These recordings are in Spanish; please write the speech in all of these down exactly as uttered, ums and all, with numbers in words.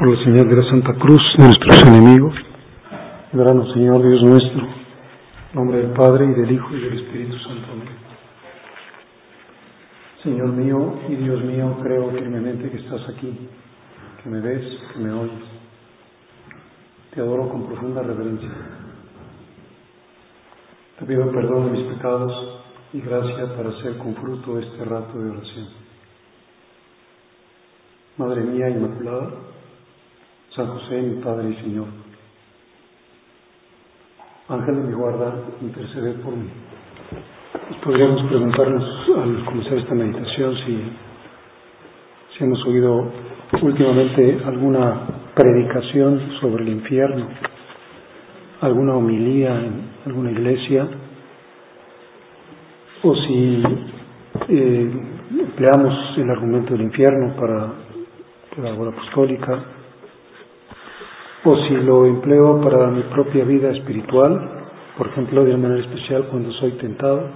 por la señal de la Santa Cruz de nuestros enemigos. Líbranos, Señor Dios nuestro, en nombre del Padre, y del Hijo, y del Espíritu Santo. Amén. Señor mío y Dios mío, creo firmemente que estás aquí, que me ves, que me oyes. Te adoro con profunda reverencia. Te pido perdón de mis pecados y gracia para hacer con fruto este rato de oración. Madre mía Inmaculada, San José, mi Padre y Señor, Ángel de mi guarda, intercede por mí. Pues podríamos preguntarnos al comenzar esta meditación si, si hemos oído últimamente alguna predicación sobre el infierno, alguna homilía en alguna iglesia, o si eh, empleamos el argumento del infierno para la labor apostólica, o si lo empleo para mi propia vida espiritual, por ejemplo, de una manera especial cuando soy tentado.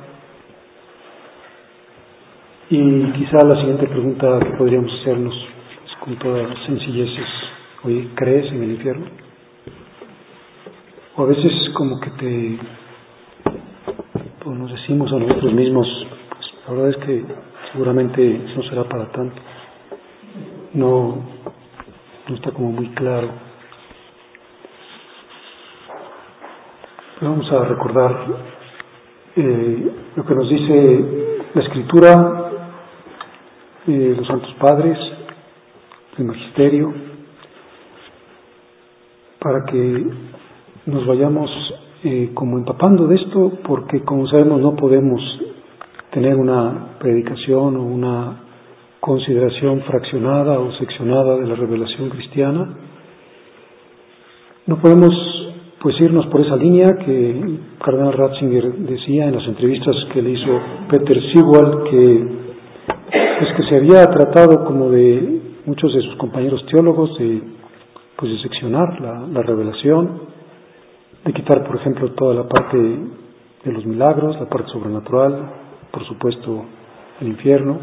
Y quizá la siguiente pregunta que podríamos hacernos es con toda sencillez es: oye, ¿crees en el infierno? O a veces como que te pues nos decimos a nosotros mismos, pues la verdad es que seguramente no será para tanto, no, no está como muy claro. Vamos a recordar eh, lo que nos dice la Escritura, eh, los Santos Padres, el Magisterio, para que nos vayamos eh, como empapando de esto, porque como sabemos no podemos tener una predicación o una consideración fraccionada o seccionada de la revelación cristiana. No podemos pues irnos por esa línea que el cardenal Ratzinger decía en las entrevistas que le hizo Peter Sigwald, que pues que se había tratado, como de muchos de sus compañeros teólogos, de pues de seccionar la, la revelación, de quitar por ejemplo toda la parte de los milagros, la parte sobrenatural, por supuesto el infierno,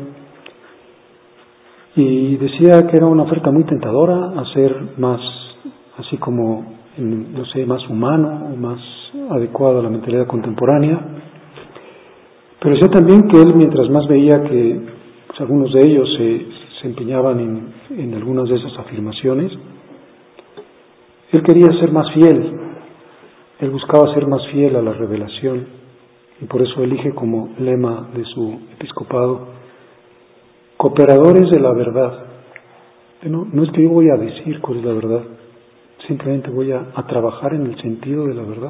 y decía que era una oferta muy tentadora hacer más así como no sé, más humano o más adecuado a la mentalidad contemporánea. Pero decía también que él, mientras más veía que pues, algunos de ellos se, se empeñaban en, en algunas de esas afirmaciones, él quería ser más fiel, él buscaba ser más fiel a la revelación, y por eso elige como lema de su episcopado: cooperadores de la verdad. No, no es que yo voy a decir cuál es la verdad, simplemente voy a, a trabajar en el sentido de la verdad.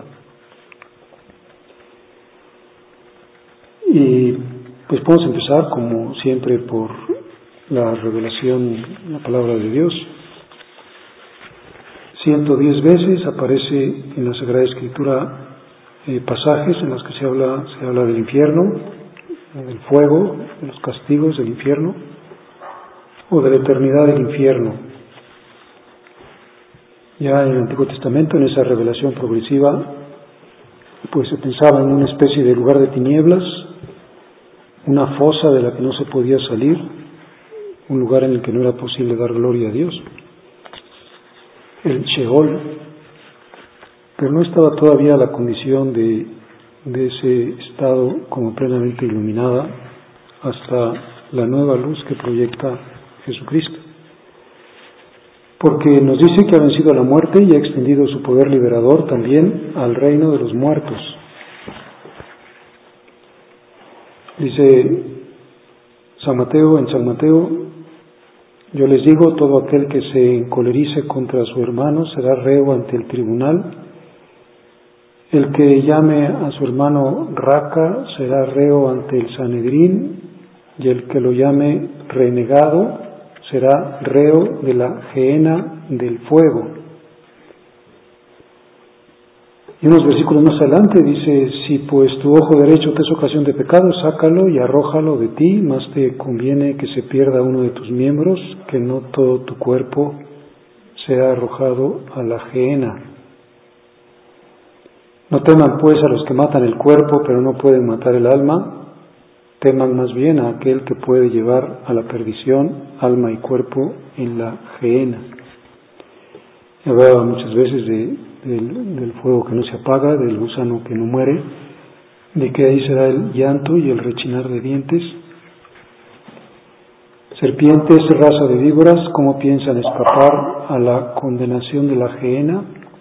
Y pues podemos empezar como siempre por la revelación, la palabra de Dios. ciento diez veces aparece en la Sagrada Escritura eh, pasajes en los que se habla, se habla del infierno, del fuego, de los castigos del infierno, o de la eternidad del infierno. Ya en el Antiguo Testamento, en esa revelación progresiva, pues se pensaba en una especie de lugar de tinieblas, una fosa de la que no se podía salir, un lugar en el que no era posible dar gloria a Dios, el Sheol. Pero no estaba todavía la condición de, de ese estado como plenamente iluminada hasta la nueva luz que proyecta Jesucristo. Porque nos dice que ha vencido a la muerte y ha extendido su poder liberador también al reino de los muertos. Dice San Mateo, en San Mateo: yo les digo, todo aquel que se encolerice contra su hermano será reo ante el tribunal. El que llame a su hermano raca será reo ante el Sanedrín, y el que lo llame renegado será reo de la gehenna del fuego. Y unos versículos más adelante dice: si pues tu ojo derecho te es ocasión de pecado, sácalo y arrójalo de ti, más te conviene que se pierda uno de tus miembros, que no todo tu cuerpo sea arrojado a la gehenna. No teman pues a los que matan el cuerpo, pero no pueden matar el alma. Teman más bien a aquel que puede llevar a la perdición alma y cuerpo en la gehenna. Hablaba muchas veces de, del, del fuego que no se apaga, del gusano que no muere, de que ahí será el llanto y el rechinar de dientes. Serpientes, raza de víboras, ¿cómo piensan escapar a la condenación de la gehenna?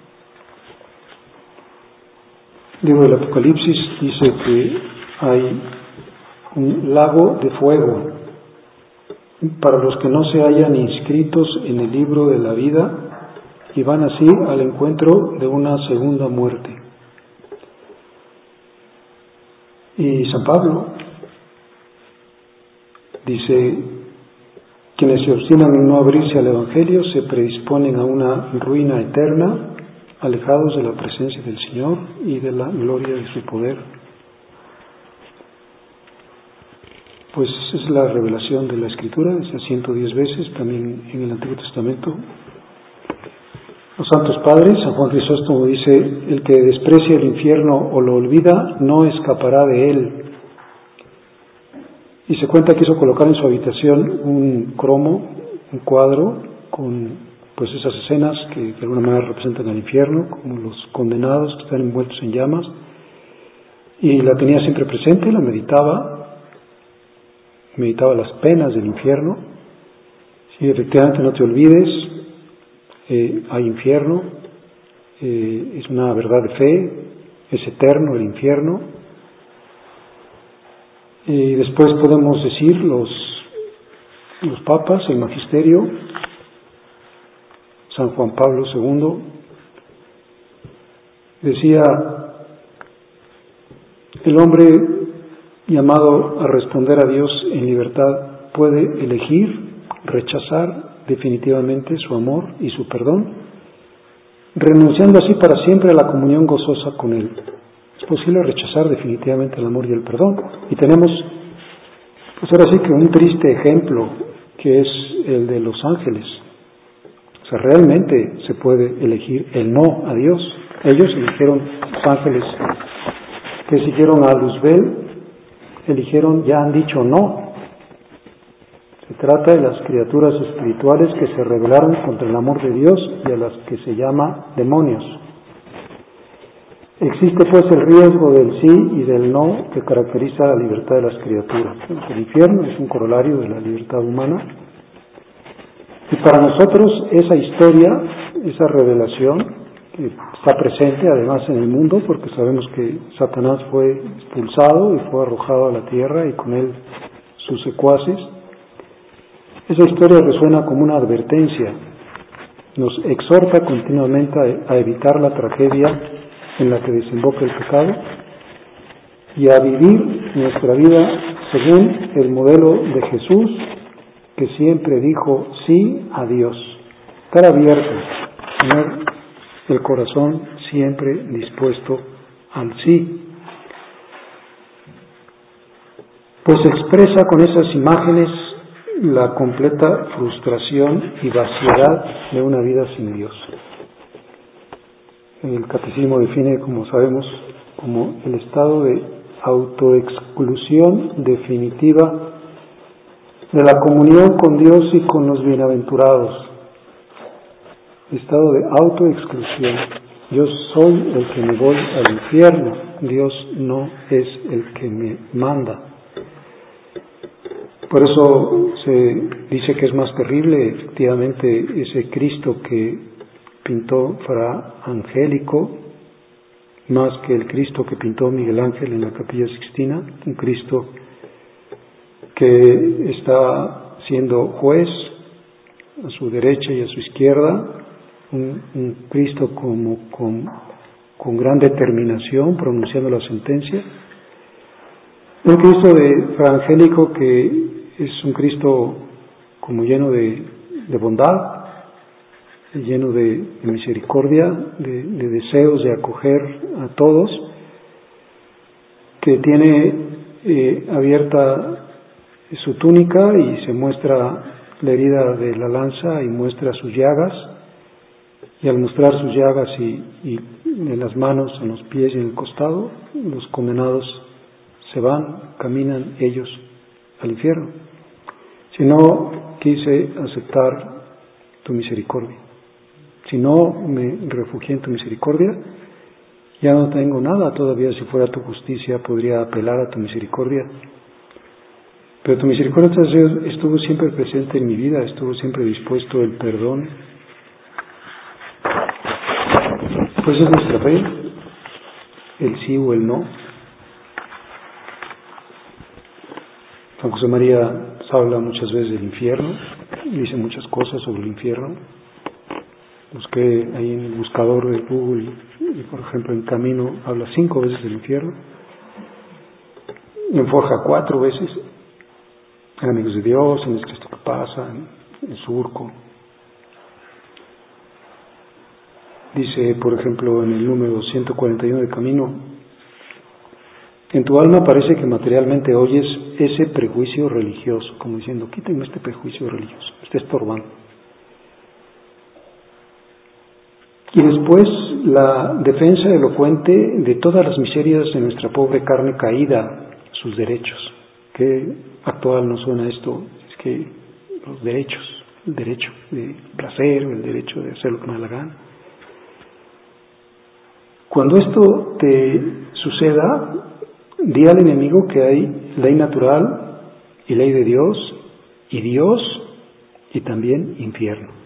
El libro del Apocalipsis dice que hay un lago de fuego para los que no se hayan inscritos en el libro de la vida y van así al encuentro de una segunda muerte. Y San Pablo dice: quienes se obstinan en no abrirse al Evangelio se predisponen a una ruina eterna, alejados de la presencia del Señor y de la gloria de su poder. Pues es la revelación de la Escritura, esas ciento diez veces, también en el Antiguo Testamento. Los santos padres, San Juan Crisóstomo dice: el que desprecia el infierno o lo olvida, no escapará de él. Y se cuenta que hizo colocar en su habitación un cromo, un cuadro, con pues esas escenas que de alguna manera representan al infierno, como los condenados que están envueltos en llamas, y la tenía siempre presente, la meditaba, meditaba las penas del infierno. Sí, efectivamente, no te olvides, eh, hay infierno, eh, es una verdad de fe, es eterno el infierno. Y después podemos decir los, los papas, el magisterio, San Juan Pablo segundo, decía: el hombre llamado a responder a Dios en libertad puede elegir rechazar definitivamente su amor y su perdón, renunciando así para siempre a la comunión gozosa con Él. Es posible rechazar definitivamente el amor y el perdón. Y tenemos, pues ahora sí que un triste ejemplo, que es el de los ángeles. O sea, realmente se puede elegir el no a Dios. Ellos eligieron, los ángeles que siguieron a Luzbel, eligieron, ya han dicho no. Se trata de las criaturas espirituales que se rebelaron contra el amor de Dios y a las que se llama demonios. Existe pues el riesgo del sí y del no que caracteriza la libertad de las criaturas. El infierno es un corolario de la libertad humana. Y para nosotros esa historia, esa revelación, que está presente además en el mundo, porque sabemos que Satanás fue expulsado y fue arrojado a la tierra y con él sus secuaces, esa historia resuena como una advertencia, nos exhorta continuamente a, a evitar la tragedia en la que desemboca el pecado y a vivir nuestra vida según el modelo de Jesús, que siempre dijo sí a Dios. Estar abierto, tener el corazón siempre dispuesto al sí. Pues expresa con esas imágenes la completa frustración y vaciedad de una vida sin Dios. El catecismo define, como sabemos, como el estado de autoexclusión definitiva de la comunión con Dios y con los bienaventurados. Estado de autoexclusión. Yo soy el que me voy al infierno, Dios no es el que me manda. Por eso se dice que es más terrible, efectivamente, ese Cristo que pintó Fra Angélico, más que el Cristo que pintó Miguel Ángel en la Capilla Sixtina, un Cristo que está siendo juez a su derecha y a su izquierda, un, un Cristo como con, con gran determinación pronunciando la sentencia, un Cristo de Fra Angélico que es un Cristo como lleno de, de bondad, lleno de, de misericordia, de, de deseos de acoger a todos, que tiene eh, abierta su túnica y se muestra la herida de la lanza y muestra sus llagas, y al mostrar sus llagas y, y en las manos, en los pies y en el costado, los condenados se van, caminan ellos al infierno. Si no quise aceptar tu misericordia, si si no me refugié en tu misericordia, ya no tengo nada. Todavía si fuera tu justicia podría apelar a tu misericordia. Pero tu misericordia estuvo siempre presente en mi vida, estuvo siempre dispuesto el perdón. Pues es nuestra fe, el sí o el no. San José María habla muchas veces del infierno, dice muchas cosas sobre el infierno. Busqué ahí en el buscador de Google, y por ejemplo en Camino habla cinco veces del infierno, en Forja cuatro veces, en Amigos de Dios, en Es Cristo que pasa, en el Surco. Dice, por ejemplo, en el número ciento cuarenta y uno de Camino: en tu alma parece que materialmente oyes ese prejuicio religioso, como diciendo, quítenme este prejuicio religioso, me está estorbando. Y después la defensa elocuente de todas las miserias de nuestra pobre carne caída, sus derechos. Qué actual nos suena esto, es que los derechos, el derecho de placer, el derecho de hacer lo que me da la gana. Cuando esto te suceda, di al enemigo que hay ley natural y ley de Dios, y Dios y también infierno.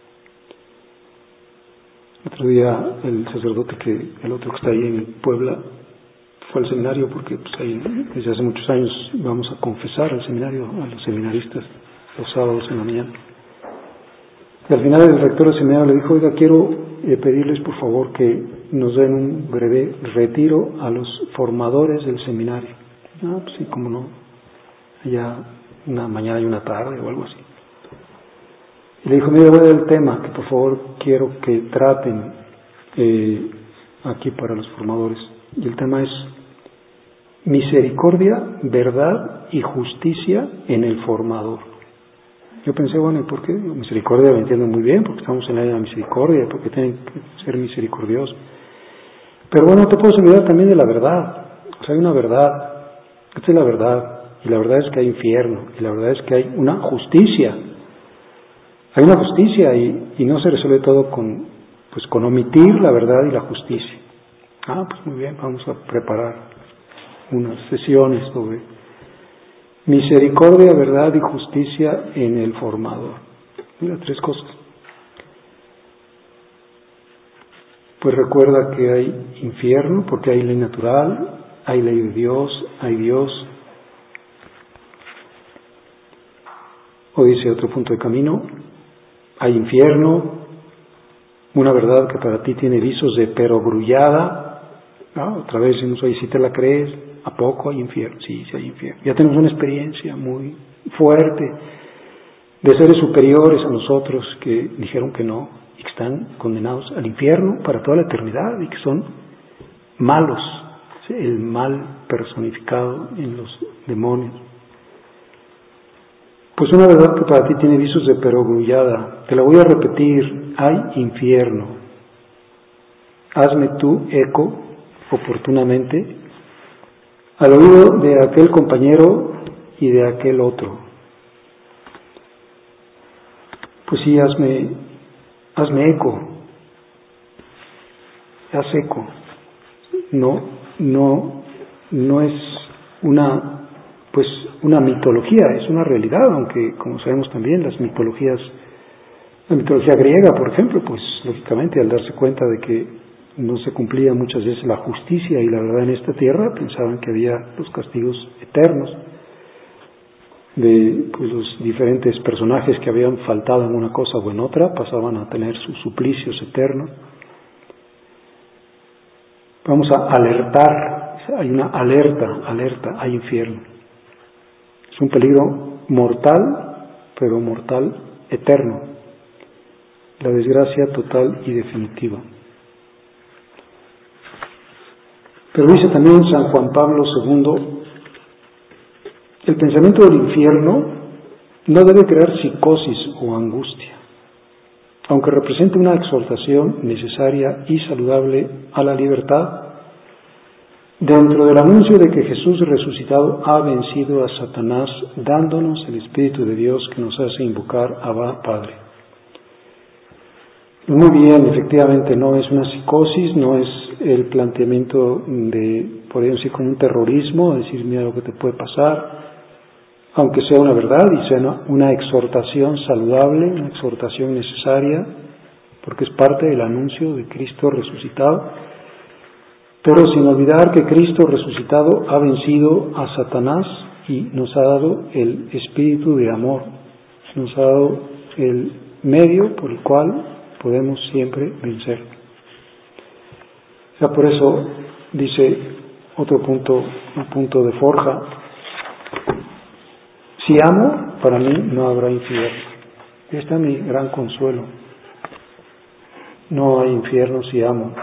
Otro día el sacerdote que, el otro que está ahí en Puebla, fue al seminario porque pues, ahí, desde hace muchos años vamos a confesar al seminario, a los seminaristas, los sábados en la mañana. Y al final el rector del seminario le dijo, oiga, quiero eh, pedirles por favor que nos den un breve retiro a los formadores del seminario. Ah, pues sí, cómo no, allá una mañana y una tarde o algo así. Y le dijo, mire, voy a dar el tema que por favor quiero que traten eh, aquí para los formadores. Y el tema es misericordia, verdad y justicia en el formador. Yo pensé, bueno, ¿y por qué? Misericordia lo entiendo muy bien, porque estamos en la era de la misericordia, porque tienen que ser misericordiosos. Pero bueno, no te puedes olvidar también de la verdad. O sea, hay una verdad. Esta es la verdad. Y la verdad es que hay infierno. Y la verdad es que hay una justicia. Hay una justicia y, y no se resuelve todo con, pues, con omitir la verdad y la justicia. Ah, pues muy bien, vamos a preparar unas sesiones sobre misericordia, verdad y justicia en el formador. Mira, tres cosas. Pues recuerda que hay infierno porque hay ley natural, hay ley de Dios, hay Dios. O dice otro punto de Camino, hay infierno, una verdad que para ti tiene visos de perogrullada. ¿No? Otra vez decimos, oye, si te la crees, ¿a poco hay infierno? Sí, sí hay infierno. Ya tenemos una experiencia muy fuerte de seres superiores a nosotros que dijeron que no y que están condenados al infierno para toda la eternidad y que son malos, ¿sí? El mal personificado en los demonios. Pues una verdad que para ti tiene visos de perogrullada, te la voy a repetir, hay infierno. Hazme tú eco oportunamente al oído de aquel compañero y de aquel otro. Pues sí, hazme, hazme eco, haz eco. No, no, no es una pues una mitología, es una realidad, aunque como sabemos también las mitologías, la mitología griega, por ejemplo, pues lógicamente al darse cuenta de que no se cumplía muchas veces la justicia y la verdad en esta tierra, pensaban que había los castigos eternos de pues, los diferentes personajes que habían faltado en una cosa o en otra, pasaban a tener sus suplicios eternos. Vamos a alertar, hay una alerta, alerta, hay infierno. Es un peligro mortal, pero mortal eterno. La desgracia total y definitiva. Pero dice también San Juan Pablo segundo, el pensamiento del infierno no debe crear psicosis o angustia, aunque represente una exhortación necesaria y saludable a la libertad, dentro del anuncio de que Jesús resucitado ha vencido a Satanás, dándonos el Espíritu de Dios que nos hace invocar Abba Padre. Muy bien, efectivamente, no es una psicosis, no es el planteamiento de, podríamos decir, como un terrorismo, decir, mira lo que te puede pasar, aunque sea una verdad y sea una exhortación saludable, una exhortación necesaria, porque es parte del anuncio de Cristo resucitado, pero sin olvidar que Cristo resucitado ha vencido a Satanás y nos ha dado el espíritu de amor, nos ha dado el medio por el cual podemos siempre vencer. O sea, por eso dice otro punto, un punto de forja: si amo, para mí no habrá infierno. Este es mi gran consuelo. No hay infierno si amo.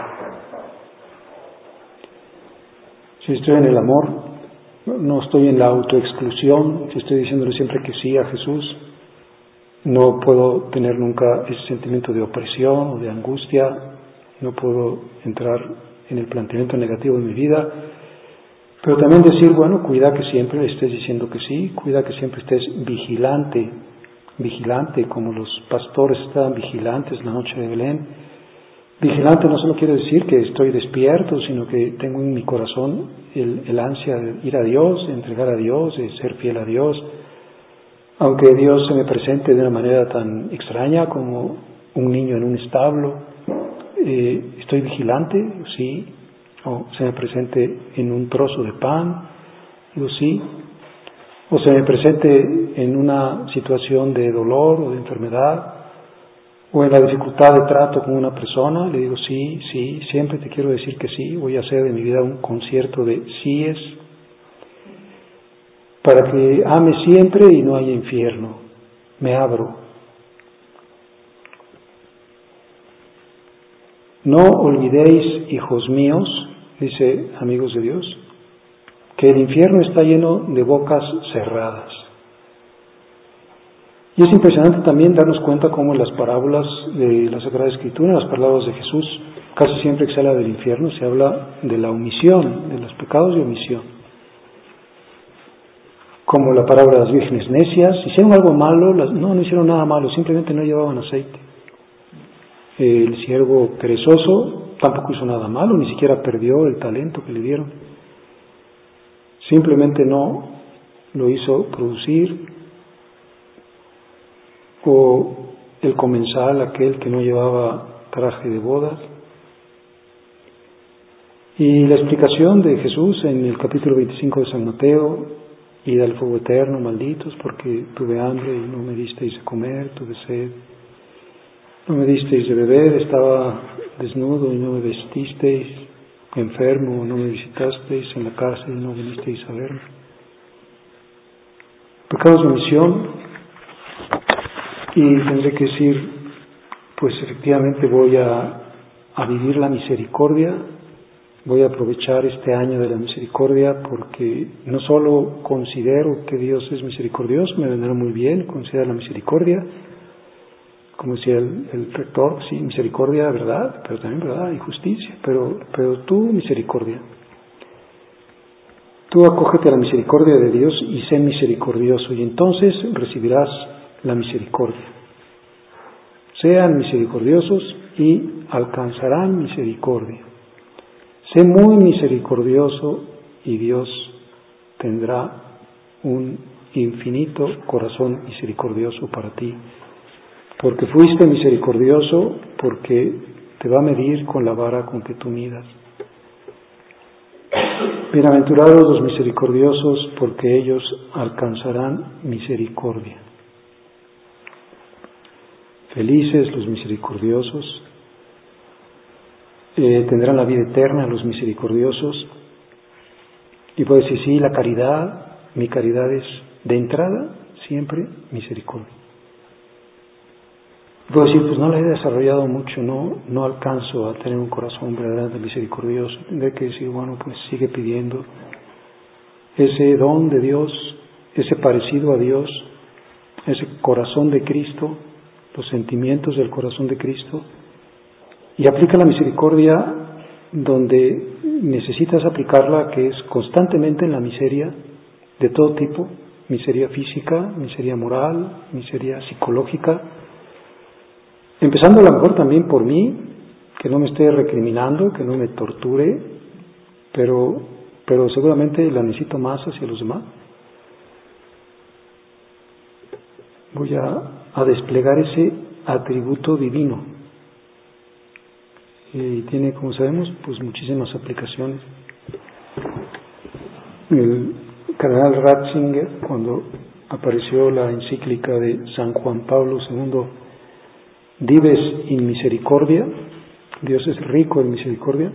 Si estoy en el amor, no estoy en la autoexclusión, si estoy diciéndole siempre que sí a Jesús, no puedo tener nunca ese sentimiento de opresión o de angustia, no puedo entrar en el planteamiento negativo de mi vida, pero también decir, bueno, cuida que siempre estés diciendo que sí, cuida que siempre estés vigilante, vigilante, como los pastores estaban vigilantes la noche de Belén. Vigilante no solo quiere decir que estoy despierto, sino que tengo en mi corazón el, el ansia de ir a Dios, de entregar a Dios, de ser fiel a Dios. Aunque Dios se me presente de una manera tan extraña como un niño en un establo, eh, ¿estoy vigilante? Sí. O se me presente en un trozo de pan, digo sí. O se me presente en una situación de dolor o de enfermedad, o en la dificultad de trato con una persona, le digo sí, sí, siempre te quiero decir que sí, voy a hacer de mi vida un concierto de síes, para que ame siempre y no haya infierno. Me abro. No olvidéis, hijos míos, dice amigos de Dios, que el infierno está lleno de bocas cerradas. Y es impresionante también darnos cuenta cómo en las parábolas de la Sagrada Escritura, en las parábolas de Jesús, casi siempre que se habla del infierno, se habla de la omisión, de los pecados de omisión. Como la parábola de las vírgenes necias, hicieron algo malo, las, no, no hicieron nada malo, simplemente no llevaban aceite. El siervo perezoso tampoco hizo nada malo, ni siquiera perdió el talento que le dieron. Simplemente no lo hizo producir. O el comensal, aquel que no llevaba traje de bodas. Y la explicación de Jesús en el capítulo veinticinco de San Mateo: id al fuego eterno, malditos, porque tuve hambre y no me disteis de comer, tuve sed, no me disteis de beber, estaba desnudo y no me vestisteis, enfermo, no me visitasteis, en la cárcel y no vinisteis a verme. Pecados de omisión. Y tendré que decir, pues efectivamente voy a, a vivir la misericordia, voy a aprovechar este año de la misericordia, porque no solo considero que Dios es misericordioso, me vendrá muy bien considerar la misericordia, como decía el, el rector, sí, misericordia, verdad, pero también verdad y justicia, pero, pero tú misericordia. Tú acógete a la misericordia de Dios y sé misericordioso, y entonces recibirás la misericordia. Sean misericordiosos y alcanzarán misericordia. Sé muy misericordioso y Dios tendrá un infinito corazón misericordioso para ti, porque fuiste misericordioso, porque te va a medir con la vara con que tú midas. Bienaventurados los misericordiosos, porque ellos alcanzarán misericordia. Felices los misericordiosos, eh, tendrán la vida eterna los misericordiosos. Y puedo decir, sí, la caridad, mi caridad es de entrada siempre misericordia. Puedo decir, pues no la he desarrollado mucho, no, no alcanzo a tener un corazón verdaderamente misericordioso. Tendré que decir, bueno, pues sigue pidiendo ese don de Dios, ese parecido a Dios, ese corazón de Cristo, los sentimientos del corazón de Cristo, y aplica la misericordia donde necesitas aplicarla, que es constantemente en la miseria de todo tipo, miseria física, miseria moral, miseria psicológica, Empezando a lo mejor también por mí, que no me esté recriminando, que no me torture, pero, pero seguramente la necesito más hacia los demás. Voy a, a desplegar ese atributo divino. Y tiene, como sabemos, pues muchísimas aplicaciones. El cardenal Ratzinger, cuando apareció la encíclica de San Juan Pablo segundo, Dives in Misericordia, Dios es rico en misericordia,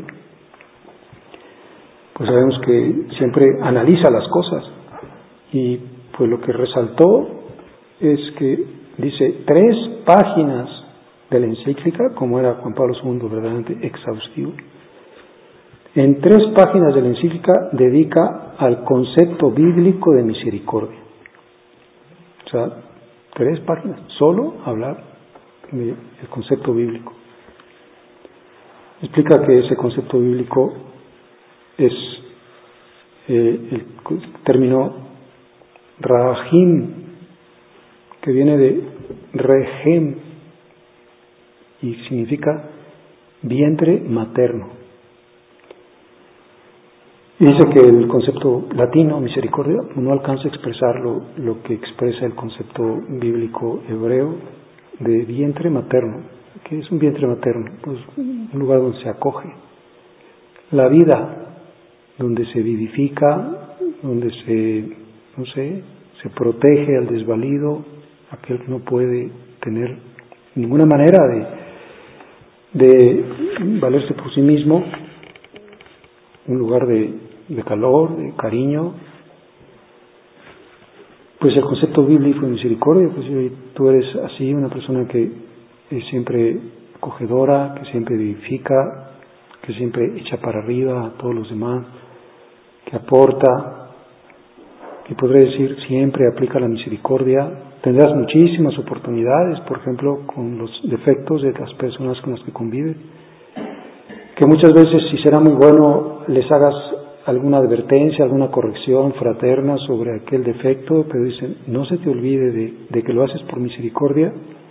pues sabemos que siempre analiza las cosas, y pues lo que resaltó es que dice tres páginas de la encíclica, como era Juan Pablo segundo verdaderamente exhaustivo, en tres páginas de la encíclica dedica al concepto bíblico de misericordia. O sea, tres páginas, solo hablar del concepto bíblico. Explica que ese concepto bíblico es eh, el término rahim, que viene de regem y significa vientre materno. Y dice que el concepto latino, misericordia, no alcanza a expresar lo, lo que expresa el concepto bíblico hebreo de vientre materno. ¿Qué es un vientre materno? Pues un lugar donde se acoge la vida, donde se vivifica, donde se, no sé, se protege al desvalido, aquel que no puede tener ninguna manera de, de valerse por sí mismo, un lugar de, de calor, de cariño. Pues el concepto bíblico de misericordia, pues si tú eres así, una persona que es siempre acogedora, que siempre vivifica, que siempre echa para arriba a todos los demás, que aporta, que podré decir siempre aplica la misericordia, tendrás muchísimas oportunidades, por ejemplo, con los defectos de las personas con las que convives, que muchas veces, si será muy bueno, les hagas alguna advertencia, alguna corrección fraterna sobre aquel defecto, pero dicen, no se te olvide de, de que lo haces por misericordia,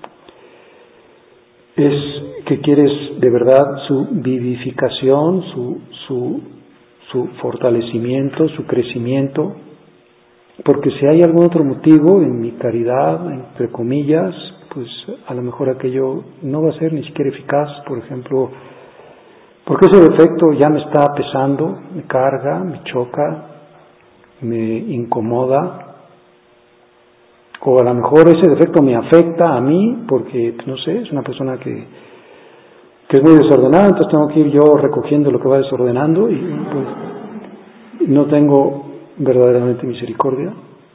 es que quieres de verdad su vivificación, su, su, su fortalecimiento, su crecimiento, porque si hay algún otro motivo en mi caridad, entre comillas, pues a lo mejor aquello no va a ser ni siquiera eficaz, por ejemplo, porque ese defecto ya me está pesando, me carga, me choca, me incomoda, o a lo mejor ese defecto me afecta a mí porque, pues, no sé, es una persona que, que es muy desordenada, entonces tengo que ir yo recogiendo lo que va desordenando y pues no tengo verdaderamente misericordia.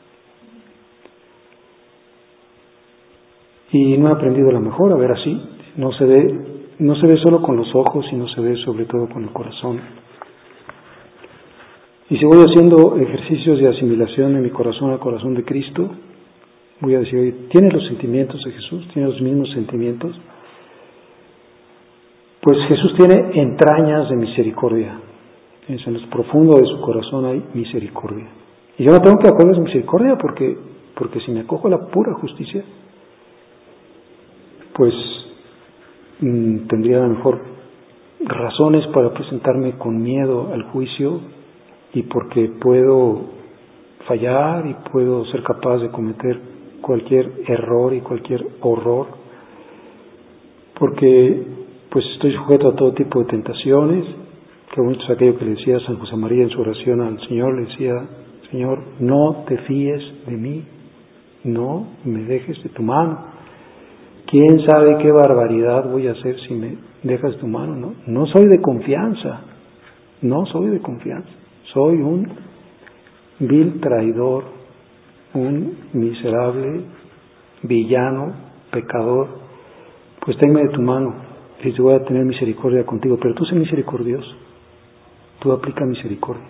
Y no he aprendido a lo mejor a ver así, no se ve, no se ve solo con los ojos, sino se ve sobre todo con el corazón. Y si voy haciendo ejercicios de asimilación de mi corazón al corazón de Cristo, voy a decir, oye, ¿tienes los sentimientos de Jesús? ¿Tienes los mismos sentimientos? Pues Jesús tiene entrañas de misericordia. En lo profundo de su corazón hay misericordia. Y yo no tengo que acogerles misericordia porque, porque si me acojo a la pura justicia, pues mmm, tendría a lo mejor razones para presentarme con miedo al juicio, y porque puedo fallar y puedo ser capaz de cometer cualquier error y cualquier horror, porque pues estoy sujeto a todo tipo de tentaciones. Qué bonito es aquello que le decía San José María en su oración al Señor, le decía, Señor, no te fíes de mí, no me dejes de tu mano. ¿Quién sabe qué barbaridad voy a hacer si me dejas de tu mano? No, no soy de confianza, no soy de confianza, soy un vil traidor, un miserable villano, pecador. Pues tenme de tu mano y te voy a tener misericordia contigo, pero tú sé misericordioso, tú aplica misericordia.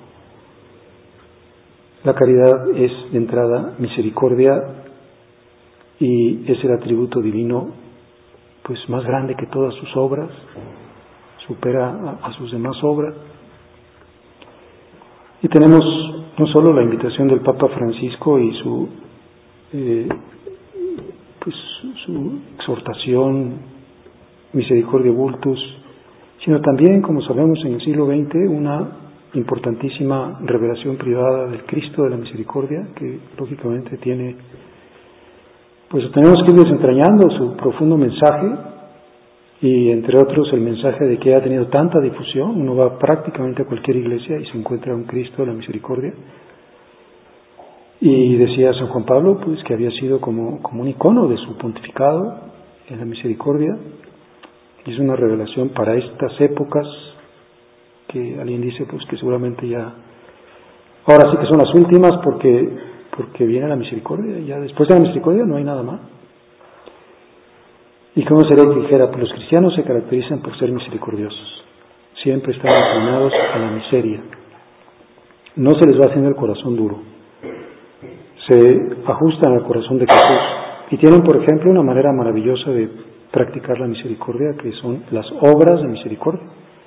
La caridad es de entrada misericordia, y es el atributo divino pues más grande que todas sus obras, supera a, a sus demás obras. Y tenemos no solo la invitación del Papa Francisco y su eh, pues su exhortación Misericordia Vultus, sino también, como sabemos, en el siglo veinte, una importantísima revelación privada del Cristo de la Misericordia, que lógicamente tiene, pues tenemos que ir desentrañando su profundo mensaje, y entre otros el mensaje de que ha tenido tanta difusión. Uno va prácticamente a cualquier iglesia y se encuentra un Cristo de la Misericordia. Y decía San Juan Pablo, pues, que había sido como, como un icono de su pontificado en la misericordia. Y es una revelación para estas épocas que alguien dice, pues, que seguramente ya, ahora sí que son las últimas, porque, porque viene la misericordia, y ya después de la misericordia no hay nada más. Y cómo sería que dijera, pues los cristianos se caracterizan por ser misericordiosos, siempre están inclinados a la miseria, no se les va haciendo el corazón duro, se ajustan al corazón de Jesús, y tienen, por ejemplo, una manera maravillosa de practicar la misericordia, que son las obras de misericordia.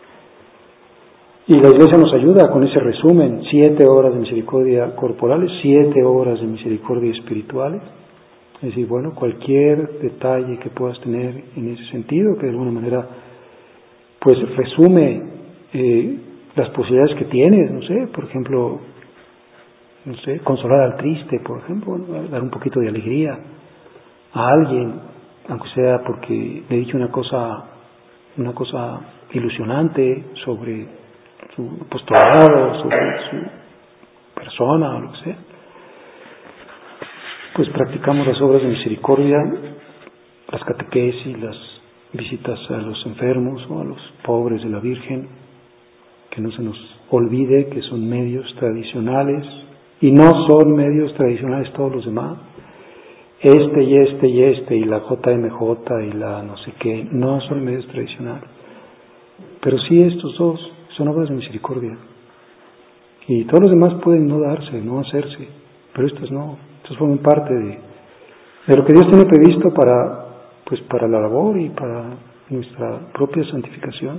Y la Iglesia nos ayuda con ese resumen: siete obras de misericordia corporales, siete obras de misericordia espirituales. Es decir, bueno, cualquier detalle que puedas tener en ese sentido, que de alguna manera pues resume eh, las posibilidades que tienes, no sé, por ejemplo, no sé, consolar al triste, por ejemplo, ¿no? Dar un poquito de alegría a alguien, aunque sea porque le he dicho una cosa, una cosa ilusionante sobre su apostolado, sobre su persona o lo que sea. Pues practicamos las obras de misericordia, las catequesis, las visitas a los enfermos o a los pobres de la Virgen, que no se nos olvide que son medios tradicionales, y no son medios tradicionales todos los demás. Este y este y este, y la J M J y la no sé qué, no son medios tradicionales. Pero sí estos dos son obras de misericordia. Y todos los demás pueden no darse, no hacerse, pero estos no. Estos forman parte de, de lo que Dios tiene previsto para, pues para la labor y para nuestra propia santificación.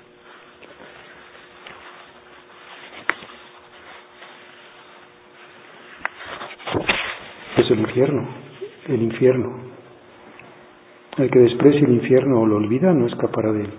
Es el infierno, el infierno. El que desprecie el infierno o lo olvida no escapará de él.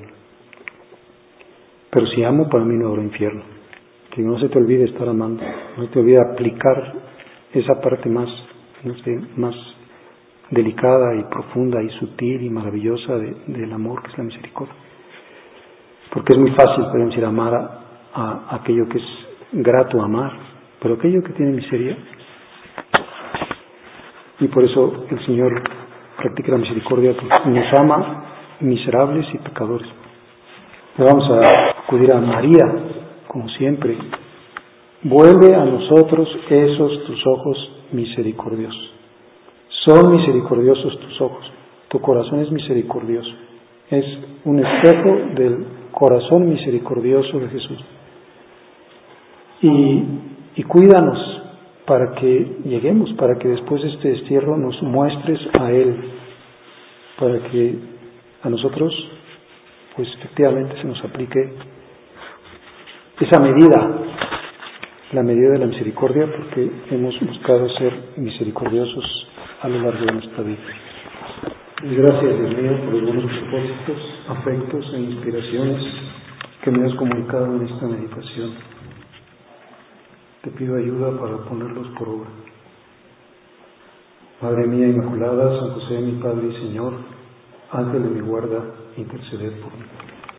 Pero si amo, para mí no habrá infierno. Que no se te olvide estar amando, no te olvide aplicar esa parte más, no sé, más delicada y profunda y sutil y maravillosa de, del amor, que es la misericordia. Porque es muy fácil, podemos decir, amar a, a aquello que es grato amar, pero aquello que tiene miseria. Y por eso el Señor practica la misericordia, porque nos ama miserables y pecadores. Le vamos a acudir a María, como siempre. Vuelve a nosotros esos tus ojos misericordiosos. Son misericordiosos tus ojos. Tu corazón es misericordioso. Es un espejo del corazón misericordioso de Jesús. Y, y cuídanos para que lleguemos, para que después de este destierro nos muestres a Él, para que a nosotros, pues efectivamente se nos aplique esa medida, la medida de la misericordia, porque hemos buscado ser misericordiosos a lo largo de nuestra vida. Y gracias, Dios mío, por los buenos propósitos, afectos e inspiraciones que me has comunicado en esta meditación. Te pido ayuda para ponerlos por obra. Madre mía Inmaculada, San José, mi Padre y Señor, Ángel de mi guarda, interceded por mí.